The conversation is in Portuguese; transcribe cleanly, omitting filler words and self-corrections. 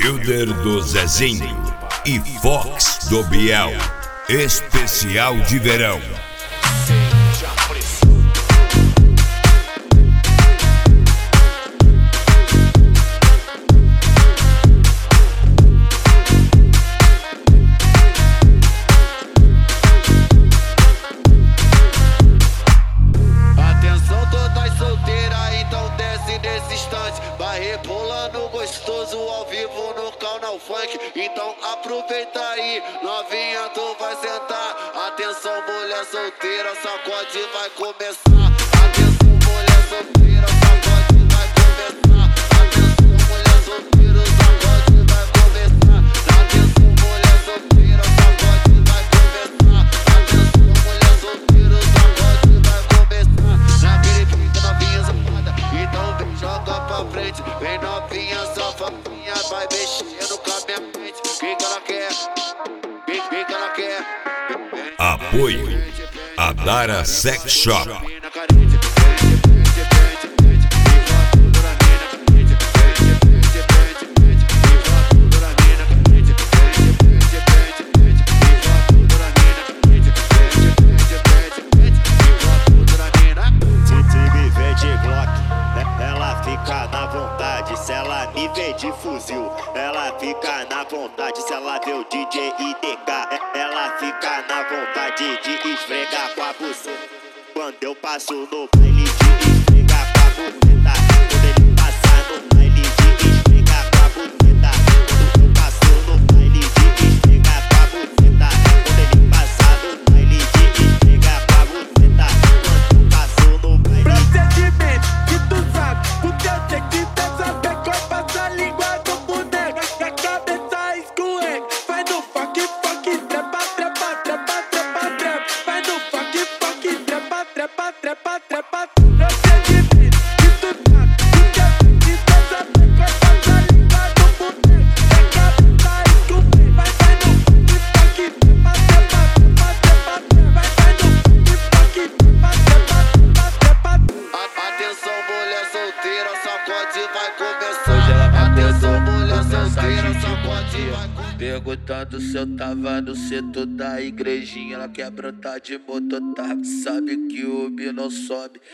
Wilder do Zezinho e Fox do Biel. Especial de verão. Vai rebolando gostoso ao vivo no canal funk. Então aproveita aí, novinha, tu vai sentar. Atenção, mulher solteira, sacode vai começar. Atenção, mulher solteira, sacode vai começar. Atenção, mulher solteira, sacode vai começar. Atenção, mulher solteira, sacode vai começar. Atenção, mulher solteira, sacode vai começar. Naquele pique novinha safada, então vem, joga pra frente. Vem novinha safadinha, vai mexendo com a minha mente. Quem que ela quer? Quem que ela quer? Apoio Adara Sex Shop. Se ela me vê de fuzil, ela fica na vontade. Se ela vê o DJ IDK, ela fica na vontade de esfregar com a buceta. Quando eu passo no baile de esfregar com a buceta, quando ele passar no baile de esfregar com a buceta, quando eu passo no baile de esfregar com a buceta, quando ele passar no baile de esfregar com a buceta, quando eu passo no baile. Procedimento que tu sabe, porque eu sei que tu sabe. Passa a língua do boneco, que a cabeça escorrega. Vai no funk, funk, trepa, trepa, trepa, trepa, trepa. Vai no funk, funk, trepa, trepa, trepa, trepa. Procedimento que tu sabe, porque eu sei que tu sabe. Passa a língua do boneco, que a cabeça escorrega. Vai no funk, funk, trepa, trepa, trepa, trepa, trepa. Vai no funk, funk, trepa, trepa, trepa, trepa. Atenção, mulher solteira, sacode vai começar. Atenção, mulher solteira, sacode vai começar. Perguntando se eu tava no setor da igrejinha. Ela quer brotar de mototáxi, sabe que o B não sobe.